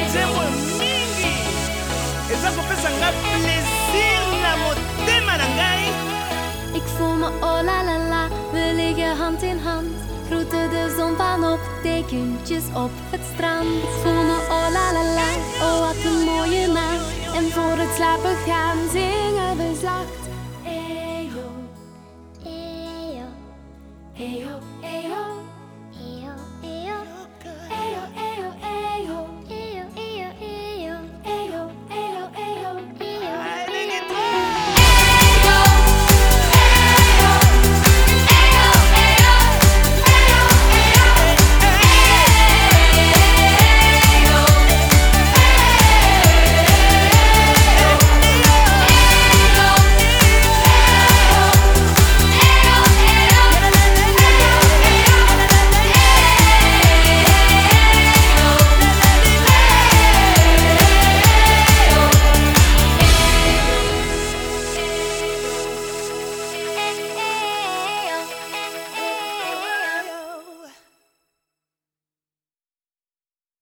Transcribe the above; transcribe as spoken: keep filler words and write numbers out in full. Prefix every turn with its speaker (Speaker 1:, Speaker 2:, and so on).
Speaker 1: nzembo mingi eza kopesa nga plaisir na motema na ngai.
Speaker 2: Ik voel me oh la la la, we liggen hand in hand. Groeten de zon vanop, tekentjes op het strand. Ik voel me oh la la la, oh wat een mooie nacht. En voor het slapen gaan zingen we zacht. Eyo, eyo, eyo.